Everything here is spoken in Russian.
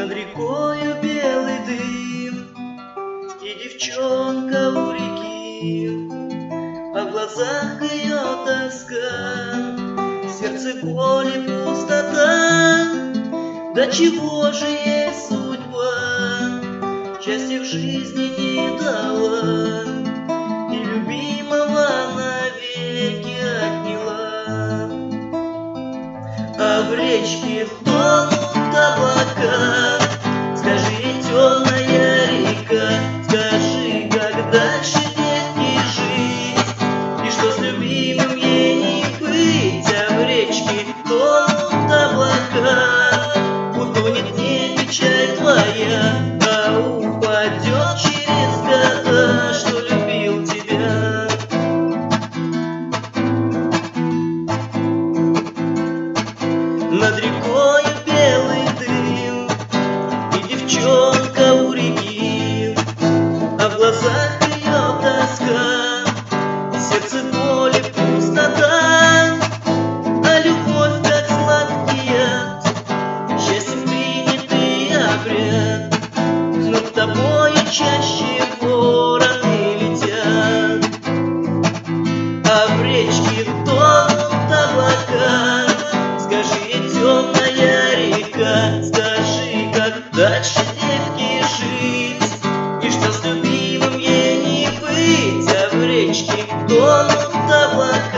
Над рекою белый дым, и девчонка у реки, а в глазах ее тоска, в сердце боль и пустота. Да чего же ей судьба счастья в жизни не дала, и любимого навеки отняла? А в речке тонут облака. Скажи, темная река, скажи, как дальше детки жить, и что с любимым ей не быть? А в речке тонут облака, утонет не печаль твоя, а упадет через года, что любил тебя. Над рекою белый дым, и девчонка у реки, а в глазах ее тоска, в сердце боль и пустота. А любовь, как сладкий яд, счастьем принятый обряд, над тобою чаще вороны летят. А в речке тонут облака. Скажи, темная река, скажи, как дальше девки жить, и что с любимым ей не быть? А в речке тонут облака.